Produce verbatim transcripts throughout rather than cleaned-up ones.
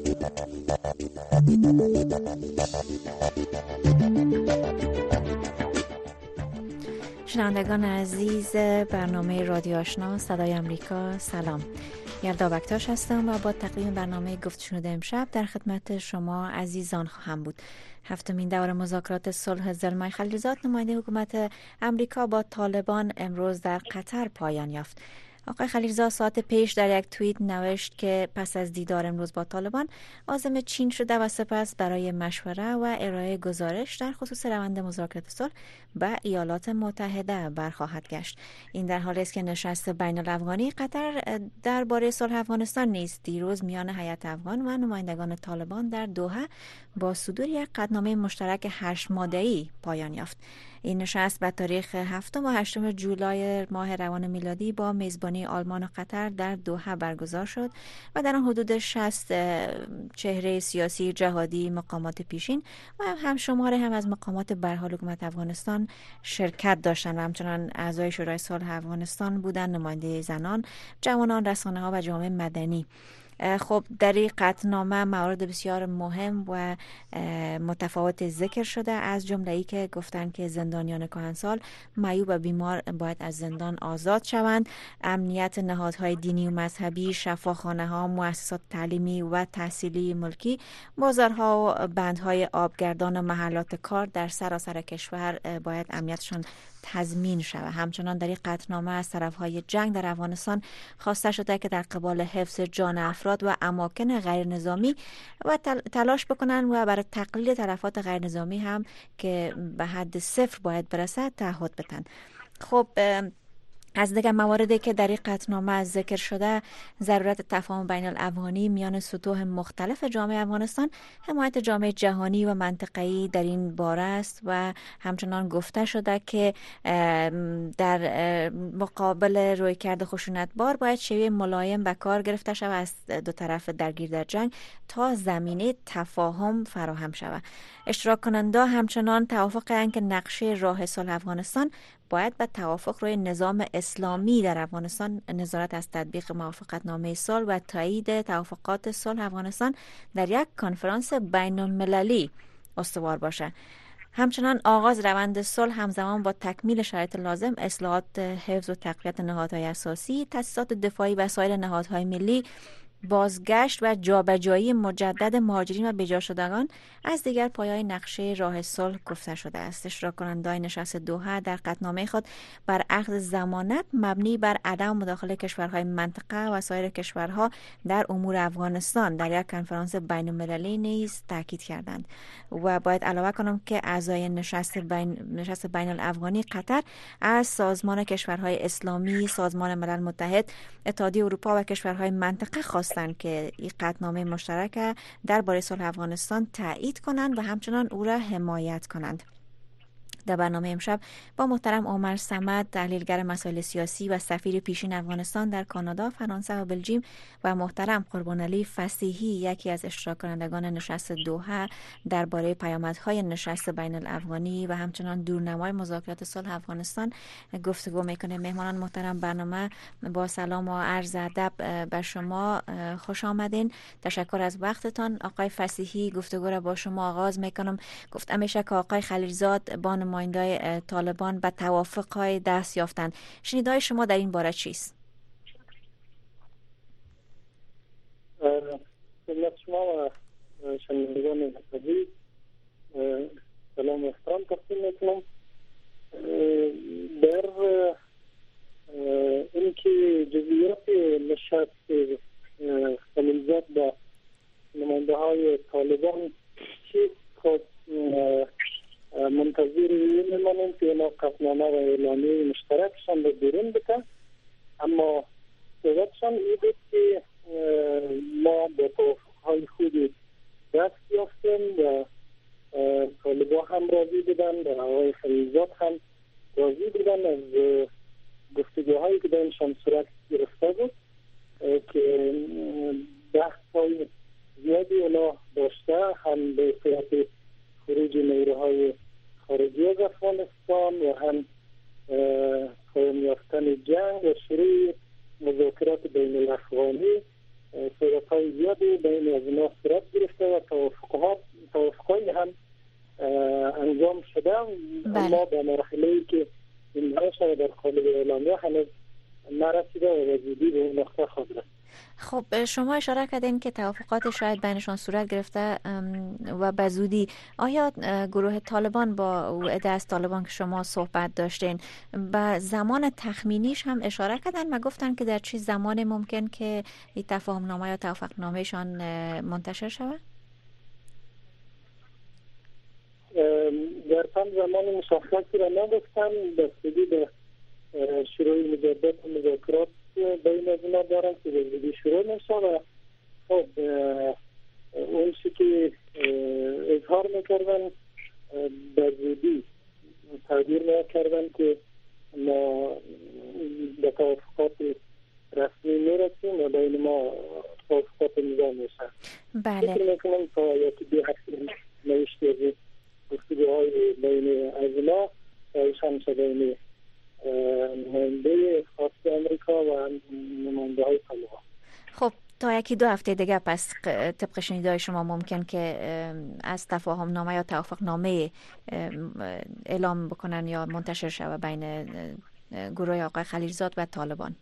شنوندگان عزیز برنامه رادیو آشنا صدای امریکا، سلام. یلدا بکتاش هستم و با تقدیم برنامه گفت شنوده امشب در خدمت شما عزیزان خواهم بود. هفتمین دور مذاکرات صلح زلمای خلیلزاد نماینده حکومت امریکا با طالبان امروز در قطر پایان یافت. آقای خلیلزاد ساعت پیش در یک توییت نوشت که پس از دیدار امروز با طالبان عازم چین شده و سپس برای مشوره و ارائه گزارش در خصوص روند مذاکرات صلح به ایالات متحده برخواهد گشت. این در حالی است که نشست بین الافغانی قطر درباره صلح افغانستان نیز دیروز میان هیئت افغان و نمایندگان طالبان در دوحه با صدور یک قطعنامه مشترک هشت ماده‌ای پایان یافت. این نشست به تاریخ هفتم و هشتم جولای ماه روان میلادی با میزبانی آلمان و قطر در دوحه برگزار شد و در آن حدود شصت چهره سیاسی جهادی، مقامات پیشین و همشماره هم از مقامات به حال حکومت افغانستان شرکت داشتند و همچنان اعضای شورای صلح افغانستان بودند، نماینده زنان، جوانان، رسانه‌ها و جامعه مدنی. خب در این قطعنامه موارد بسیار مهم و متفاوت ذکر شده، از جمله ای که گفتن که زندانیان کهنسال، معیوب و بیمار باید از زندان آزاد شوند، امنیت نهادهای دینی و مذهبی، شفاخانه ها، مؤسسات تعلیمی و تحصیلی ملکی، بازارها و بندهای آبگردان و محلات کار در سراسر کشور باید امنیتشان تضمین شود. همچنان در این قطعنامه از طرفهای جنگ در افغانستان خواسته شده که در قبال حفظ جان افراد و اماکن غیر نظامی و تلاش بکنن و برای تقلیل تلفات غیر نظامی هم که به حد صفر باید برسد تعهد بدن. خب از دیگر مواردی که در این قطعنامه ذکر شده، ضرورت تفاهم بین الافغانی میان سطوح مختلف جامعه افغانستان، حمایت جامعه جهانی و منطقه‌ای در این باره است و همچنان گفته شده که در مقابل رویکرد خشونت‌بار باید شیوه ملایم به کار گرفته شود از دو طرف درگیر در جنگ تا زمینه تفاهم فراهم شود. اشتراک کننده همچنان توافقند که نقشه راه صلح افغانستان باید به توافق روی نظام اسلامی در افغانستان، نظارت از تطبیق موافقتنامه صلح و تایید توافقات صلح افغانستان در یک کنفرانس بین المللی استوار باشه. همچنان آغاز روند صلح همزمان با تکمیل شرایط لازم، اصلاحات، حفظ و تقویت نهادهای اساسی، تأسیسات دفاعی و سایر نهادهای ملی، بازگشت و جابجایی مجدد مهاجرین و بجا شدگان از دیگر پایه‌های نقشه راه صلح گفته شده است. اشتراک کنندگان نشست دوحه در قطعنامه خود بر اخذ ضمانت مبنی بر عدم مداخله کشورهای منطقه و سایر کشورها در امور افغانستان در یک کنفرانس بین المللی نیز تاکید کردند. و باید علاوه کنم که اعضای نشست بین نشست بین الافغانی قطر از سازمان کشورهای اسلامی، سازمان ملل متحد، اتحادیه اروپا و کشورهای منطقه خواست که این قطعنامه مشترک درباره صلح افغانستان تایید کنند و همچنان او را حمایت کنند. در برنامه امشب با محترم عمر صمد، تحلیلگر مسائل سیاسی و سفیر پیشین افغانستان در کانادا، فرانسه و بلژیم، و محترم قربانعلی فصیحی، یکی از اشتراک کنندگان نشست دوحه درباره پیامدهای نشست بین الافغانی و همچنان دورنمای مذاکرات صلح افغانستان گفتگو میکنه. مهمانان محترم برنامه با سلام و عرض ادب به شما خوش آمدین. تشکر از وقتتان. آقای فصیحی، گفتگو را با شما آغاز میکنم. گفتم میشه که آقای خلیلزاد با نمایندای طالبان به توافق‌های دست یافتند. شنیدهای شما در این باره چیست؟ سلام شما و شنوندگان عزیز، سلام و احترام تقدیم میکنم. در اینکه جزئیات نشست خلیلزاد با نماینده های طالبان چیست خود منتظر میمانیم که اینا قطعنامه و اعلامیه مشترکشان را بیرون بکن، اما صحبتشان این بود که ما با توافقهای خودی دست یافتیم و طالبا هم راضی بودن و آقای خلیلزاد هم راضی بودن از گفتگوهایی که بینشان صورت گرفته بود که بحث‌های زیادی اونا داشته، هم به صورت خروج نیروهای خارجی از افغانستان و هم پایان یافتن جنگ و شروع مذاکرات بین الافغانی. صحبت‌های زیادی بین از اینا صورت گرفته و توافقات توافقایی هم انجام شده، اما به مرحله‌ای که امضا شده در قالب اعلامیه هنوز نرسیده و به زودی به اون نقطه خواهد رسید. خب شما اشاره کردین که توافقات شاید بینشان صورت گرفته و به زودی. آیا گروه طالبان با او عده از طالبان که شما صحبت داشتین به زمان تخمینیش هم اشاره کردن و گفتن که در چه زمان ممکن که این تفاهم نامه یا توافق نامهشان منتشر شود؟ در چند زمان مشخصی را نگفتن، بستگی به شروع مجدد مذاکرات بین از اینا دارن که به زودی شروع میشه و خب اون چی که اظهار میکردن به زودی تقدیر میکردن که ما به توافقات رسمی میرسیم و بین ما توافقات نظام میشه. بله. فکر میکنم تا یکی دو هفته نوشته از گفتگوهای بین از اینا ایشان شده بین نماینده خاص امریکا و نماینده های طالبان. خب تا یکی دو هفته دیگه پس طبق شنیدهای شما ممکن که از تفاهم نامه یا توافق نامه اعلام بکنن یا منتشر شود بین گروه آقای خلیلزاد و طالبان.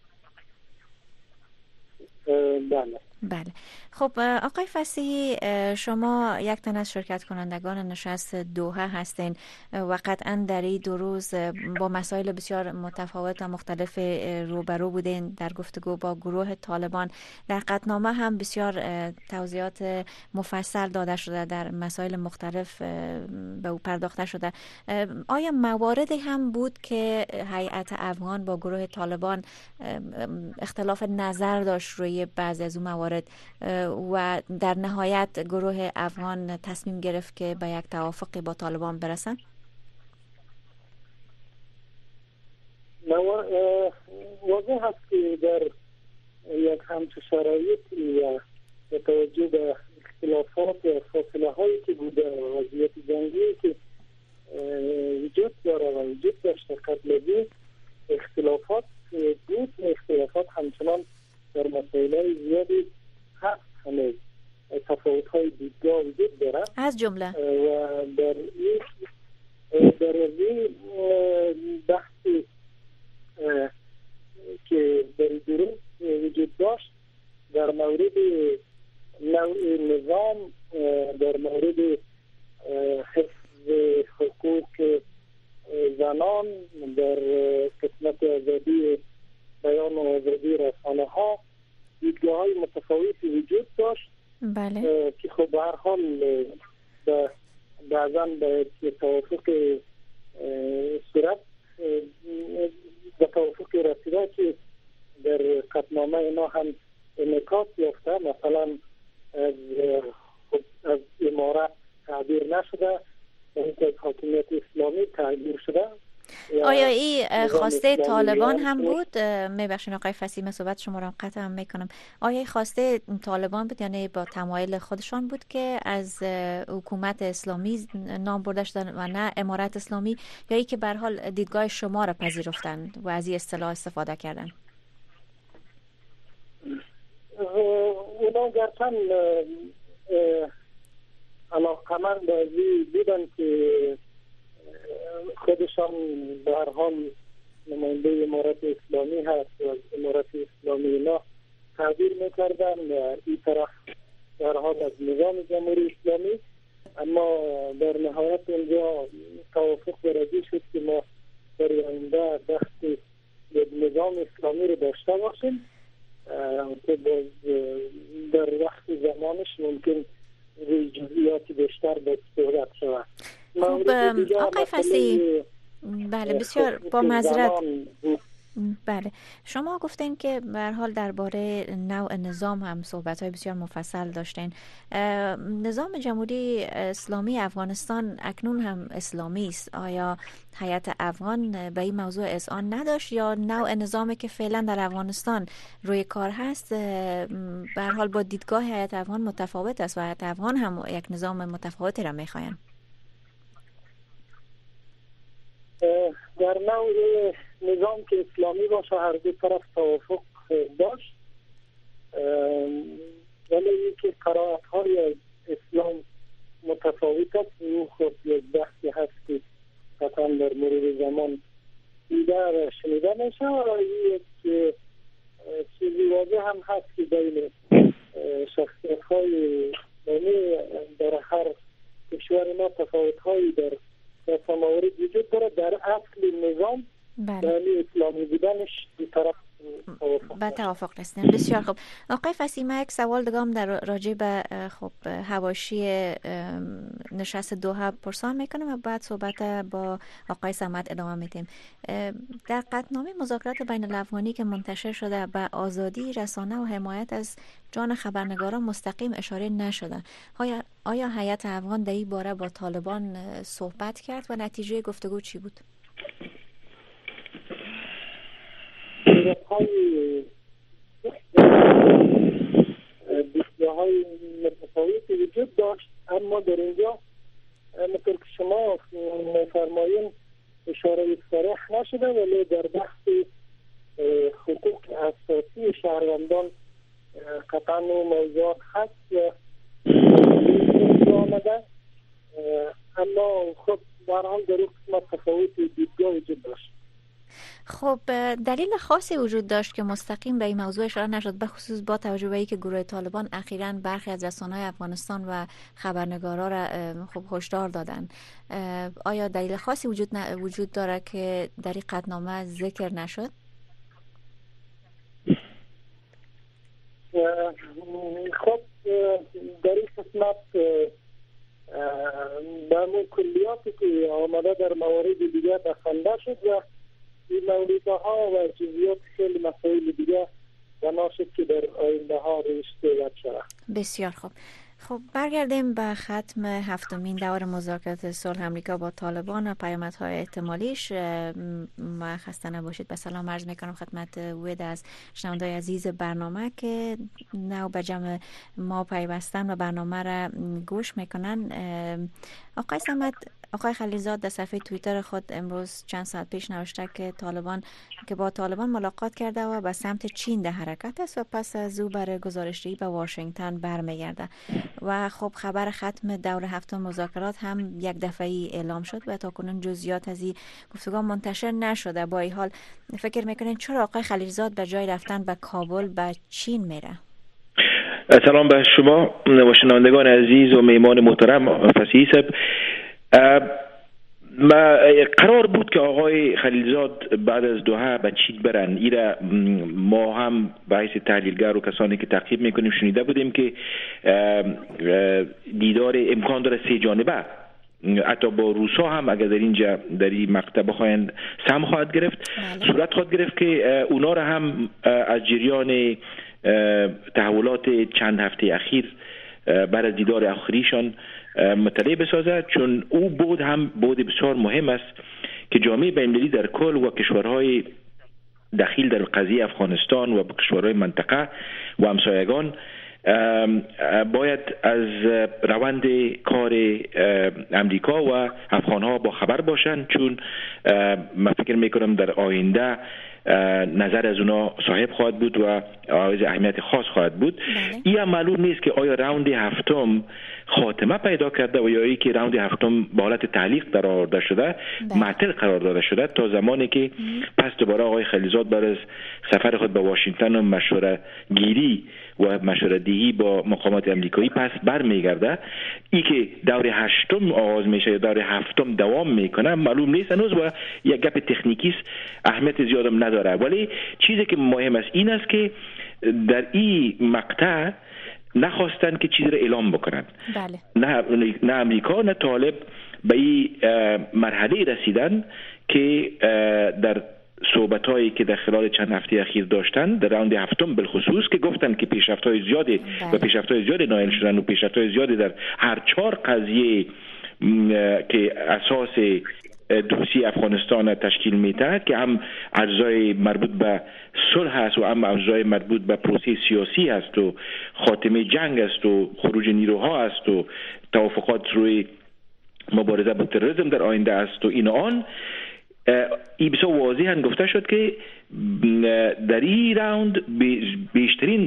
بله. بله. خب آقای فصیحی، شما یک تن از شرکت کنندگان نشست دوحه هستین و قطعا در این دو روز با مسائل بسیار متفاوت و مختلف روبرو بودین در گفتگو با گروه طالبان. در قطعنامه هم بسیار توضیحات مفصل داده شده، در مسائل مختلف به او پرداخته شده. آیا مواردی هم بود که هیئت افغان با گروه طالبان اختلاف نظر داشت روی بعضی از اون موارد و در نهایت گروه افغان تصمیم گرفت که به یک توافقی با طالبان برسن؟ واضح هست که در یک همچه شرایطی و به توجه به اختلافات و فاصله هایی که بوده و وضعیت جنگی که وجود داره و وجود داشته قبل از این اختلافات بود، اختلافات همچنان در مسائل زیادی هست، همه تفاوت های دیدگاه وجود داره از جمله و در این در این بحثی که در دروس وجود داشت در مورد نوع نظام، در مورد حفظ حقوق زنان، در قسمت آزادی بیان و آزادی رسانه ها دیدگاه های متفاوتی وجود داشت. بله. که خب به هر حال بعضا به توافق صورت به توافق رسیده که در قطعنامه اینا هم انعکاس یافته. مثلا از از امارت تعبیر نشده، اینکه از حاکمیت اسلامی تعبیر شده. آیا این خواسته طالبان هم بود؟ میبخشین آقای فصیحی، من صحبت شما را قطع هم میکنم. آیا خواسته طالبان بود، یعنی با تمایل خودشان بود که از حکومت اسلامی نام برده شدن و نه امارت اسلامی، یا ای که به هر حال دیدگاه شما را پذیرفتند و از این اصطلاح استفاده کردن؟ اونا گرچن علاقمند به ازی دیدن که خودشان به هر حال نماینده امارت اسلامی هست و از امارت اسلامی اینا تعبیر میکردن و این طرف به هر حال از نظام جمهوری اسلامی، اما در نهایت اونجا توافق برازی شد که ما در آینده بحث نظام اسلامی رو داشته باشیم که باز در وقت زمانش ممکن روی جزئیاتی بیشتر به صحبت شود. خب آقای فصیحی، بله بسیار با معذرت، بله شما گفتین که به هر حال درباره نوع نظام هم صحبت‌های بسیار مفصل داشتین. نظام جمهوری اسلامی افغانستان اکنون هم اسلامی است. آیا هیئت افغان به این موضوع اذعان نداشت یا نوع نظامی که فعلا در افغانستان روی کار هست به هر حال با دیدگاه هیئت افغان متفاوت است و هیئت افغان هم یک نظام متفاوتی را می‌خواهند؟ در نوع نظام که اسلامی باشه هر دو طرف توافق داشت ولی اینکه قرائت های از اسلام متفاوت است، این خود یک بحثی هست که قطعا در مرور زمان دیده و شنیده میشه. و یک چیزی واضح هم هست که بین شخصیت های در هر کشور ما تفاوت هایی در موارد وجود داره. در اصل نظام یعنی اسلامی بودنش دو طرف به توافق رسیدن. بسیار خوب. آقای فصیح، من یک سوال دگم در راجع به خب حواشی نشست دوحه پرسان میکنم و بعد صحبت با آقای صمد ادامه میدیم. در قطعنامه مذاکرات بین الافغانی که منتشر شده به آزادی رسانه و حمایت از جان خبرنگاران مستقیم اشاره نشده. آیا آیا هیئت افغان در این باره با طالبان صحبت کرد و نتیجه گفتگو چی بود؟ های دیدگاه‌های متفاوتی وجود داشت، اما در اینجا مثل که شما می‌فرمایید اشاره صریح نشده، ولی در بحث حقوق اساسی شهروندان قطعاً موضوعات هست آمده، اما خب در حال در این قسمت تفاوت دیدگاه وجود داشت. خب دلیل خاصی وجود داشت که مستقیم به این موضوع اشاره نشد، به خصوص با توجه به اینکه گروه طالبان اخیراً برخی از رسانه‌های افغانستان و خبرنگارا را خب هشدار دادن. آیا دلیل خاصی وجود وجود داره که در این قطعنامه ذکر نشد؟ خب در این قسمت در مورد کلیاتی که آمده در موارد دیگر بخنده شد و این موردها و جزئیات خیلی مسائل دیگه بنا شد که در آینده ها روش صحبت شود. بسیار خوب. خب برگردیم به ختم هفتمین دور مذاکرات صلح امریکا با طالبان و پیامدهای احتمالیش. ما خسته نباشید. به سلام عرض میکنم خدمت وید از شنوندای عزیز برنامه که نو به جمع ما پیوستن و برنامه را گوش میکنن. آقای صمد، آقای خلیلزاد در صفحه توییتر خود امروز چند ساعت پیش نوشته که طالبان که با طالبان ملاقات کرده و به سمت چین در حرکت است و پس از او برای گزارش‌دهی به واشنگتن برمیگرده و خب خبر ختم دور هفتم مذاکرات هم یک دفعی اعلام شد و تاکنون جزئیات از این گفتگو منتشر نشده. با این حال فکر میکنین چرا آقای خلیلزاد به جای رفتن به کابل به چین میره؟ سلام به شما و شنوندگان عزیز و میهمان محترم فصیح صاحب. ما قرار بود که آقای خلیلزاد بعد از دوحه به چین برن. ایره ما هم به حیث تحلیلگر و کسانی که تعقیب میکنیم شنیده بودیم که دیدار امکان داره سه جانبه، حتی با روسا هم اگر در اینجا در این مقطع بخواین سهم خواهد گرفت صورت خواهد گرفت که اونا را هم از جریان تحولات چند هفته اخیر بعد از دیدار آخریشان مطلع بسازد، چون او بود هم بود بسیار مهم است که جامعه بین‌المللی در کل و کشورهای دخیل در قضیه افغانستان و کشورهای منطقه و همسایگان باید از روند کار امریکا و افغانها با خبر باشند، چون من فکر میکنم در آینده نظر از اونا صاحب خواهد بود و از اهمیت خاص خواهد بود. این معلوم نیست که آیا راوند هفتم خاتمه پیدا کرده و یا ای که راوند هفتم به حالت تعلیق قرار داده شده، معطل قرار داده شده تا زمانی که پس دوباره آقای خلیلزاد بعد از سفر خود به واشنگتن و مشوره گیری و مشوره دهی با مقامات امریکایی پس برمیگرده. ای که دور هشتم آغاز میشه یا دور هفتم دوام میکنه معلوم نیست هنوز و یک گپ تکنیکی است، اهمیت زیادم نداره. ولی چیزی که مهم است این است که در این مقطع نخواستن که چیزی را اعلام بکنن. بله. نه نه امریکا نه طالب به این مرحله رسیدن که در صحبت‌هایی که در خلال چند هفته اخیر داشتن در راوند هفتم بالخصوص که گفتن که پیشرفت‌های زیادی و پیشرفت‌های زیادی نایل شدن و پیشرفت‌های زیادی در هر چهار قضیه که اساس دوسیه افغانستان تشکیل میده که هم اجزای مربوط به صلح است و هم اجزای مربوط به پروسه سیاسی است و خاتمه جنگ است و خروج نیروها است و توافقات روی مبارزه با تروریسم در آینده است و این آن ای بسیار واضحاً گفته شد که در این راوند بیشترین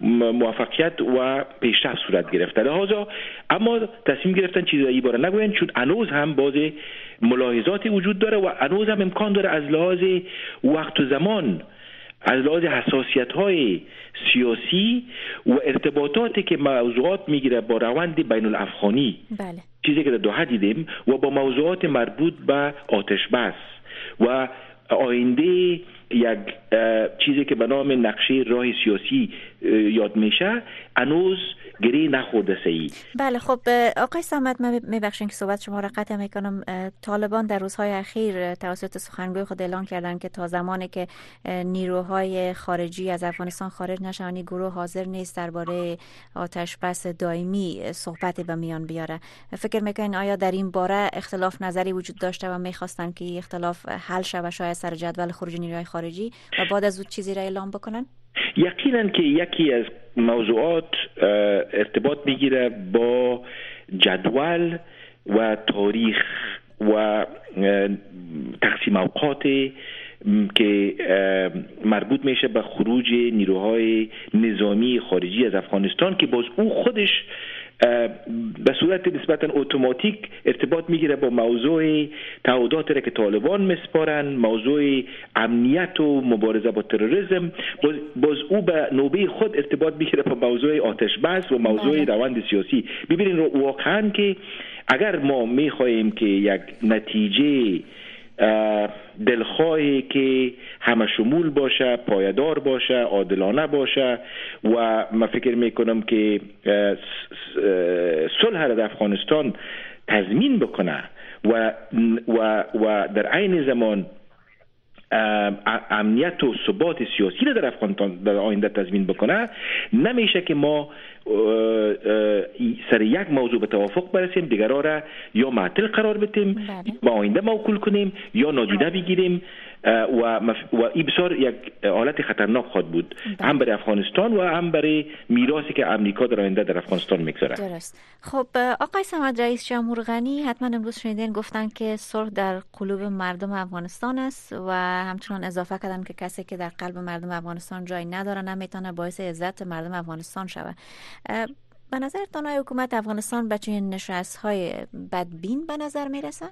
موفقیت و پیشرفت صورت گرفته. لحاظا اما تصمیم گرفتن چیزایی باره نگوین، چون هنوز هم باز ملاحظاتی وجود داره و هنوز هم امکان داره از لحاظ وقت و زمان، از لحاظ حساسیت‌های سیاسی و ارتباطاتی که موضوعات میگیره با روند بین الافغانی، بله. چیزی که در دوحه دیدیم، و با موضوعات مربوط به آتش بس و آینده یک چیزی که به نام نقشه راه سیاسی یاد میشه، هنوز گری نخورده سی. بله. خب آقای صمد، من میبخشین که صحبت شما را قطع میکنم. طالبان در روزهای اخیر توسط سخنگوی خود اعلان کردن که تا زمانی که نیروهای خارجی از افغانستان خارج نشن، گروه حاضر نیست درباره آتش بس دائمی صحبت به میان بیاره. فکر میکنین آیا در این باره اختلاف نظری وجود داشته و میخواستن که اختلاف حل شود، شاید سر جدول خروج نیروهای خارجی و بعد از اون چیزی را اعلام بکنن؟ یقینا که یکی از موضوعات ارتباط میگیره با جدول و تاریخ و تقسیم اوقات که مربوط میشه به خروج نیروهای نظامی خارجی از افغانستان، که باز او خودش به صورت نسبتا اتوماتیک ارتباط میگیره با موضوع تعهدات را که طالبان مسپارن، موضوع امنیت و مبارزه با تروریسم. باز, باز او به نوبه خود ارتباط میگیره با موضوع آتش بس و موضوع روند سیاسی. ببینید واقعا که اگر ما میخواهیم که یک نتیجه دلخواهی که همه شمول باشه، پایدار باشه، عادلانه باشه و من فکر میکنم که صلح در افغانستان تضمین بکنه و و و در عین زمان امنیت و ثبات سیاسی را در افغانستان در آینده تضمین بکنه، نمیشه که ما سر یک موضوع به توافق برسیم، دیگرها را یا معطل قرار بدیم، با آینده موکول کنیم یا نادیده بگیریم و و این بسیار یک حالت خطرناک خواهد بود، هم برای افغانستان و هم برای میراثی که امریکا در آینده در افغانستان میگذاره. درست. خب آقای صمد، رئیس جمهور غنی حتما امروز شنیدین گفتن که صلح در قلوب مردم افغانستان است و همچنان اضافه کردن که کسی که در قلب مردم افغانستان جای نداره نمیتونه باعث عزت مردم افغانستان شود. به نظرتان آیا حکومت افغانستان به چنین نشست‌های بدبین به نظر میرسه؟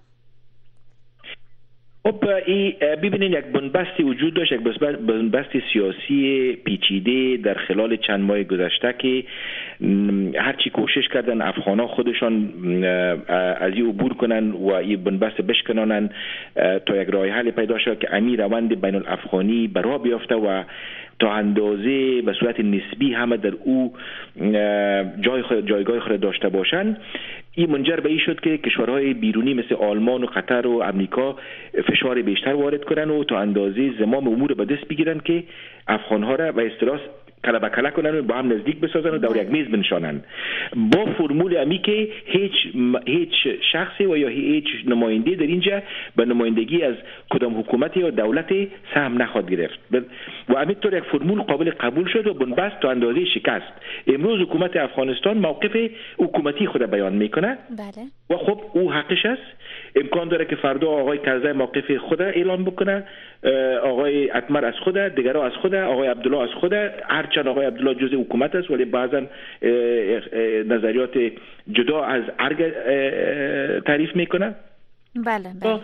خب ببینید یک بنبستی وجود داشت، یک بنبستی سیاسی پیچیده در خلال چند ماه گذشته که هرچی کوشش کردن افغان‌ها خودشان از این عبور کنن و این بنبست بشکنانن تا یک راه حل پیدا شد که امیر روند بین الافغانی برا بیافته و تا اندازه به صورت نسبی همه در او جای خود جایگاه خود داشته باشند. این منجر به این شد که کشورهای بیرونی مثل آلمان و قطر و امریکا فشار بیشتر وارد کنن و تا اندازه زمام امور به دست بگیرن که افغانها را به اصطلاح کله به کله کنن و با هم نزدیک بسازن و دور یک میز بنشانن، با فرمول امی که هیچ هیچ شخصی و یا هیچ نماینده در اینجا به نمایندگی از کدام حکومتی یا دولت سهم نخواد گرفت و همینطور یک فرمول قابل قبول شد و بنبست تا اندازه شکست. امروز حکومت افغانستان موقف حکومتی خود بیان میکنه. بله. و خب او حقش است، امکان داره که فردا آقای کرزی موقف خود اعلام بکنه، آقای اتمر از خود، دیگرها از خود، آقای عبدالله از خود، هرچند آقای عبدالله جزء حکومت است ولی بعضا نظریات جدا از ارگ تعریف میکنه. بله بله.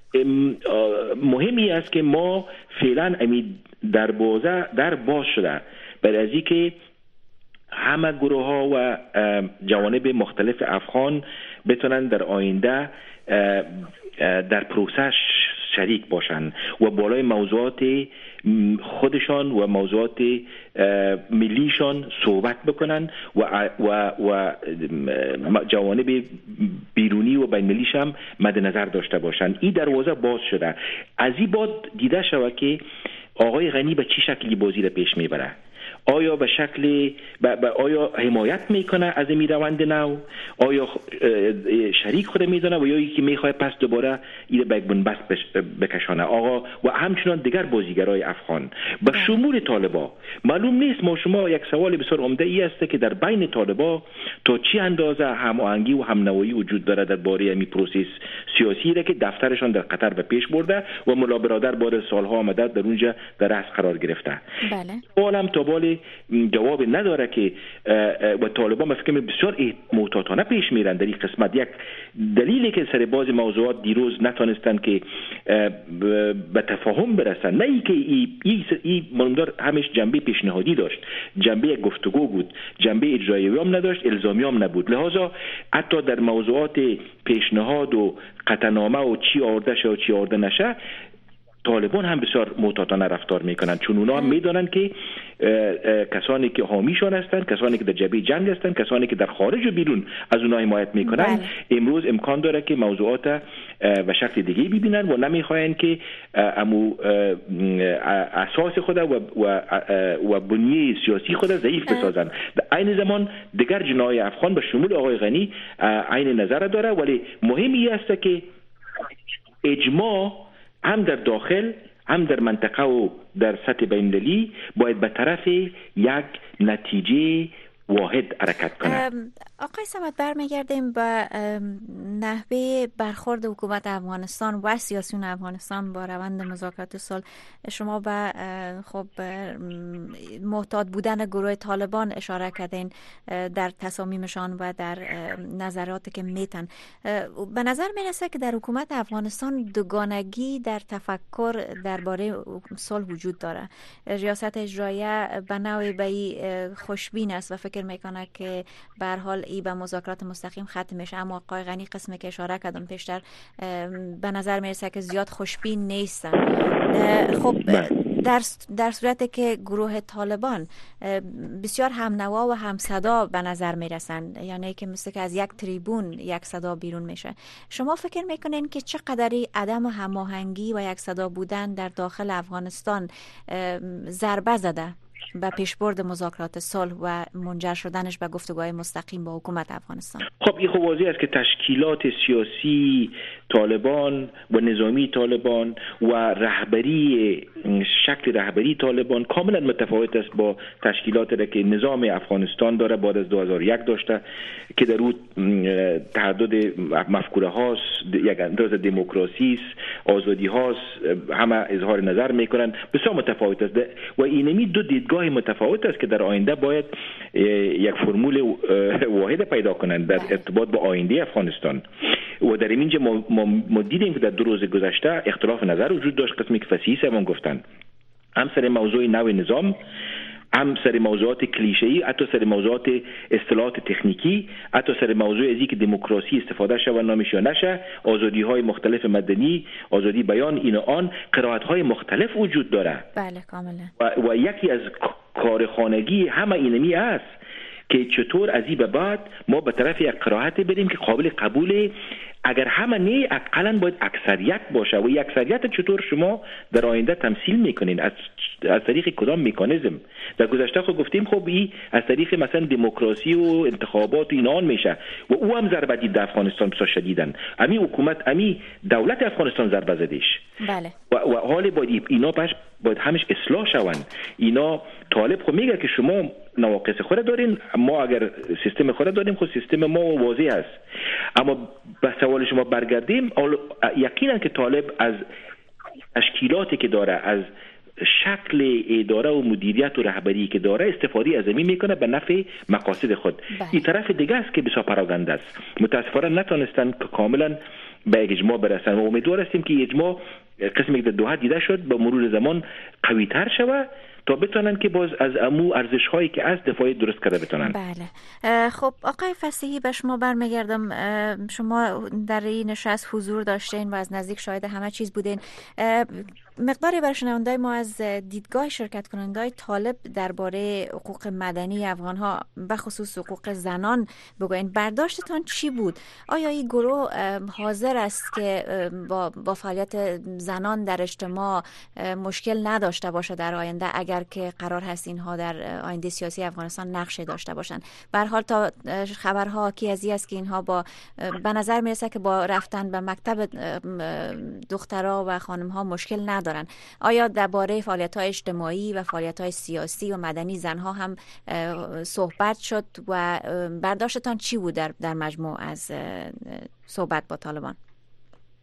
مهمی است که ما فعلا امی دروازه در باز شده برای از اینکه همه گروه ها و جوانب مختلف افغان بتونن در آینده در پروسه شریک باشن و بالای موضوعات خودشان و موضوعات ملیشان صحبت بکنن و و و جوانب بیرونی و بین ملیش هم مد نظر داشته باشن. این دروازه باز شده. از این بعد دیده شود که آقای غنی به چه شکلی بازی را پیش میبره. آیا به شکل با با آیا حمایت میکنه از این روند نو، آیا شریک خود میدونه و یا یکی میخواد پس دوباره این به یک بنبست بکشانه آقا و همچنان دیگر بازیگرای افغان به شمول طالبا. معلوم نیست، ما شما یک سوال بسیار عمده ای است که در بین طالبا تا چی اندازه هماهنگی و همنوایی وجود داره درباره این پروسس سیاسی را که دفترشان در قطر به پیش برده و ملا برادر بعد از سالها آمده در اونجا در رأس قرار گرفته. بله. حالم تا بالی جواب نداره که و طالبان به فکر بسیار محتاطانه پیش میرن در این قسمت. یک دلیلی که سر باز موضوعات دیروز نتونستن که به تفاهم برسن، نه ای که این ای مهمدار همش جنبه پیشنهادی داشت، جنبه گفتگو بود، جنبه اجرایی هم نداشت، الزامی هم نبود. لحاظا حتی در موضوعات پیشنهاد و قطعنامه و چی آورده شه و چی آورده نشه طالبان هم بسیار محتاطانه رفتار میکنن، چون اونا هم میدونن که کسانی که حامیشان هستند، کسانی که در جبهه جنگ هستند، کسانی که در خارج و بیرون از اونها حمایت میکنن بله. امروز امکان داره که موضوعات به شکل دیگه ببینن و نمیخواین که امو اساس خود و و و بنیه سیاسی خود ضعیف بسازن. در عین زمان دیگر جناح افغان به شمول آقای غنی عین نظر داره، ولی مهمی است که اجماع هم در داخل هم در منطقه و در سطح بین‌المللی باید به طرف یک نتیجه واحد حرکت کنه. آقای صمد برمیگردیم به نحوه برخورد حکومت افغانستان و سیاسیون افغانستان با روند مذاکرات صلح. شما به خب محتاط بودن گروه طالبان اشاره کردین در تصامیمشان و در نظراتی که میتن. به نظر میرسه که در حکومت افغانستان دوگانگی در تفکر درباره صلح وجود داره. ریاست اجراییه به نوعی به خوشبین است و فکر میکنه که به هر حال ای به مذاکرات مستقیم ختم میشه، اما آقای غنی قسمی که اشاره کردم پیشتر به نظر میرسه که زیاد خوشبین نیستن. خب در در صورتی که گروه طالبان بسیار همنوا و همصدا به نظر میرسن، یعنی که مثل که از یک تریبون یک صدا بیرون میشه، شما فکر میکنین که چقدری عدم هماهنگی و یک صدا بودن در داخل افغانستان ضربه زده به پیشبرد مذاکرات صلح و منجر شدنش به گفتگوهای مستقیم با حکومت افغانستان؟ خب این خب واضح است که تشکیلات سیاسی طالبان و نظامی طالبان و رهبری شکل رهبری طالبان کاملا متفاوت است با تشکیلاتی که نظام افغانستان داره بعد از دو هزار و یک داشته که در اون تعدد مفکوره هاست، یک اندازه دموکراسی است، آزادی هاست، همه اظهار نظر میکنن، بسیار متفاوت است و اینمی دو دیدگاه متفاوت است که در آینده باید یک فرمول واحد پیدا کنند در ارتباط با آینده افغانستان. و در اینجا ما, ما, ما دیدیم که در دو روز گذشته اختلاف نظر وجود داشت، قسمی که فصیح سوان گفتن، هم سر موضوع نوع نظام، هم سر موضوعات کلیشه‌ای، حتی سر موضوعات اصطلاحات تکنیکی، حتی سر موضوع ازی که دموکراسی استفاده شه و نامش نشه، آزادی‌های مختلف مدنی، آزادی بیان، این و آن، قرائت‌های مختلف وجود داره. بله کاملا. و, و یکی از کارخانگی همه اینمی است که چطور از این به بعد ما به طرف یک قرائت بریم که قابل قبوله، اگر همه نه اقلا باید اکثریت باشه و یک اکثریت چطور شما در آینده تمثیل میکنین، از از طریق کدام مکانیزم؟ در گذشته خود گفتیم خب این از طریق مثلا دموکراسی و انتخابات و اینان میشه و او هم ضربه دید در افغانستان بسیار شدیدن، امی حکومت امی دولت افغانستان ضربه زدیش. بله. و, و حال باید اینا باش باید همش اصلاح شون. اینا طالب خود میگه که شما نواقص خود دارین، ما اگر سیستم خود داریم خود سیستم ما واضح است. اما به سوال شما برگردیم، یقینا که طالب از تشکیلاتی که داره، از شکل اداره و مدیریت و رهبری که داره استفاده از زمین میکنه به نفع مقاصد خود. این طرف دیگه است که بسیار پراکنده است. متاسفانه نتونستن که کاملا به اجماع برسن و امیدوار هستیم که اجماع قسمی که در دوحه دیده شد به مرور زمان قوی تر شود تا بتونن که باز از امو ارزش هایی که از دفاعی درست کرده بتونن. بله. خب آقای فصیحی به شما برمیگردم. شما در این نشست حضور داشتین و از نزدیک شاهد همه چیز بودین. مقداری بر شنوندای ما از دیدگاه شرکت کنندای طالب درباره حقوق مدنی افغان ها به خصوص حقوق زنان بگوین. برداشتتان چی بود؟ آیا این گروه حاضر است که با با فعالیت زنان در اجتماع مشکل نداشته باشه در آینده اگر که قرار هست اینها در آینده سیاسی افغانستان نقشی داشته باشن؟ به هر حال تا خبرها حاکی از این است که اینها با به نظر میرسه که با رفتن به مکتب دخترها و خانمها مشکل ندارن. آیا درباره فعالیت‌های اجتماعی و فعالیت‌های سیاسی و مدنی زنها هم صحبت شد و برداشتتان چی بود در در مجموع از صحبت با طالبان؟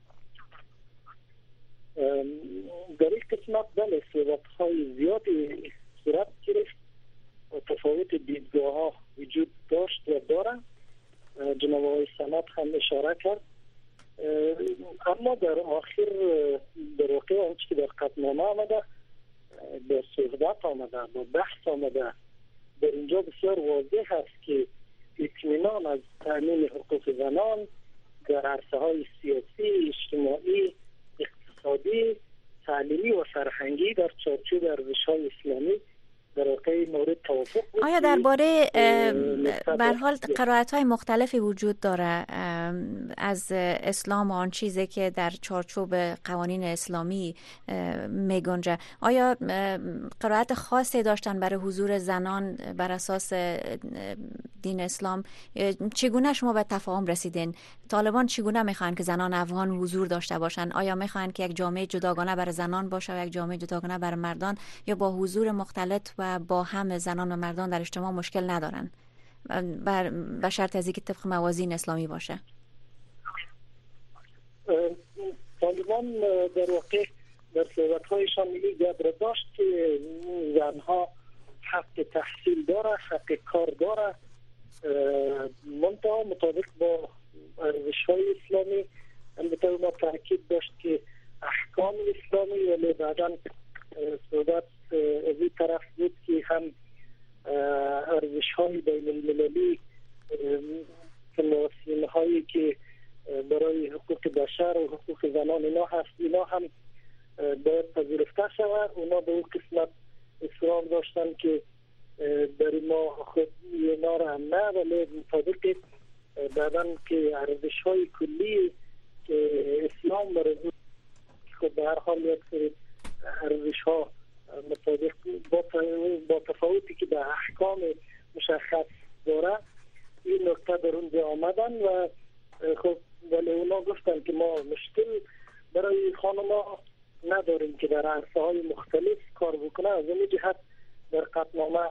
قسمت بله صحبت های زیادی صورت گرفت و تفاوت دیدگاه ها وجود داشت و داره. جناب آقای صمد هم اشاره کرد، اما در آخر در واقع آنچه که در قطعنامه آمده، در صحبت آمده، در بحث آمده، در اینجا بسیار واضح هست که اطمینان از تامین حقوق زنان در عرصه های سیاسی، اجتماعی، اقتصادی، تعلیمی و فرهنگی در چارچوب ارزش‌های اسلامی در واقع مورد توافق بود. آیا درباره به هر حال قرائت‌های مختلفی وجود داره از اسلام و آن چیزی که در چارچوب قوانین اسلامی میگنجه؟ آیا قرائت خاصی داشتن برای حضور زنان بر اساس دین اسلام؟ چگونه شما به تفاهم رسیدین؟ طالبان چگونه میخوان که زنان افغان حضور داشته باشن؟ آیا میخوان که یک جامعه جداگانه برای زنان باشه و یک جامعه جداگانه برای مردان، یا با حضور مختلط و با هم زنان و مردان در اجتماع مشکل ندارن بر به شرط از اینکه طبق موازین اسلامی باشه؟ طالبان در واقع در صحبت‌هایشان این گپ داشت که زنها حق تحصیل داره، حق کار داره، منتها مطابق با ارزش‌های اسلامی. البته ما تاکید داشت که احکام اسلامی، ولی بعداً صحبت از این طرف بود که هم ارزش‌های بین المللی، مراسم‌هایی که برای حقوق بشر و حقوق زنان اینا هست، اینا هم باید پذیرفته شود. اونا به اون قسمت اصرار داشتن که برای ما خود اینا را هم نه، ولی مطابق بعداً که ارزش‌های کلی که اسلام برای خود به هر حال یک سری ارزش‌ها مطابق با, با تفاوتی که به احکام مشخص داره، این نکته در اونجا آمدن و خب ولی اونا گفتن که ما مشکل برای خانم‌ها نداریم که در عرصه های مختلف کار بکنه. از این جهت در قطعنامه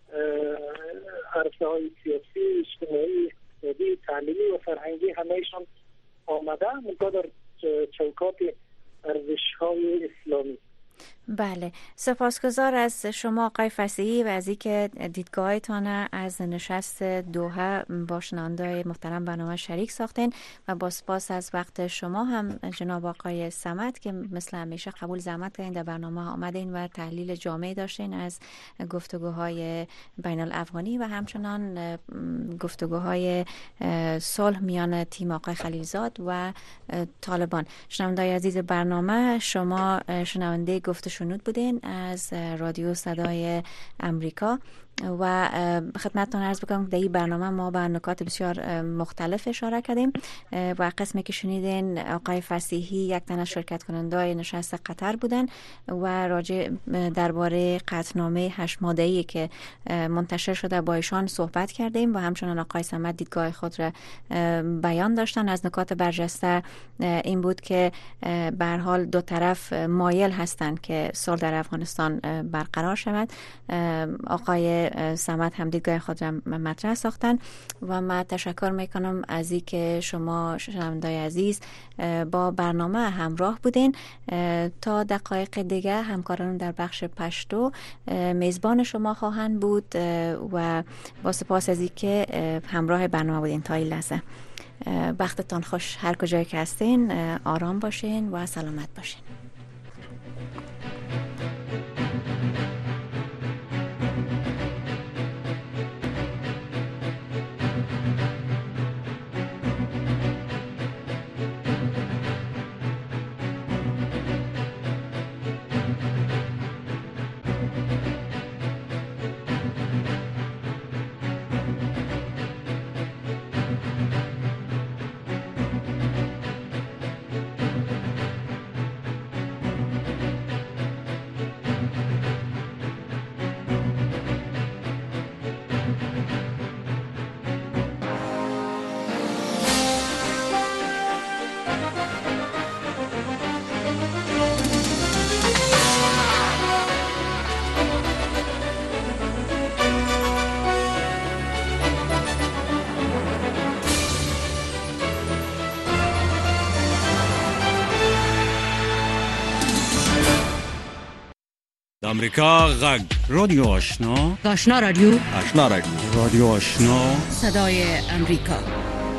عرصه های سیاسی، اجتماعی، اقتصادی، تعلیمی و فرهنگی همهشان آمده، منتها در چوکات ارزش های اسلامی. بله، سپاسگزار از شما آقای فصیحی و از اینکه دیدگاهتان از نشست دوحه با شنونده‌های محترم برنامه شریک ساختین، و با سپاس از وقت شما هم جناب آقای صمد که مثل همیشه قبول زحمت کردین در برنامه آمدین و تحلیل جامع داشتین از گفتگوهای بین الافغانی و همچنان گفتگوهای صلح میان تیم آقای خلیلزاد و طالبان. شنونده‌های عزیز برنامه، شما شنونده گفت شنود بودین از رادیو صدای امریکا و خدمتتون عرض بکنم در این برنامه ما به نکات بسیار مختلف اشاره کردیم و قسمی که شنیدین آقای فصیحی یک تن از شرکت کننده‌های نشست قطر بودن و راجع درباره قطعنامه هشت ماده‌ای که منتشر شده با ایشان صحبت کردیم و همچنان آقای صمد دیدگاه خود را بیان داشتن. از نکات برجسته این بود که به هر حال دو طرف مایل هستند که صلح در افغانستان برقرار شود. آقای صمد هم دیدگاه خود را مطرح ساختن و من تشکر میکنم از این که شما شنونده‌های عزیز با برنامه همراه بودین. تا دقایق دیگه همکاران در بخش پشتو میزبان شما خواهند بود و با سپاس از این که همراه برنامه بودین تا این لحظه. وقتتان خوش، هر کجایی که هستین آرام باشین و سلامت باشین. امریکا غږ رادیو آشنا آشنا رادیو آشنا رادیو رادیو آشنا صدای امریکا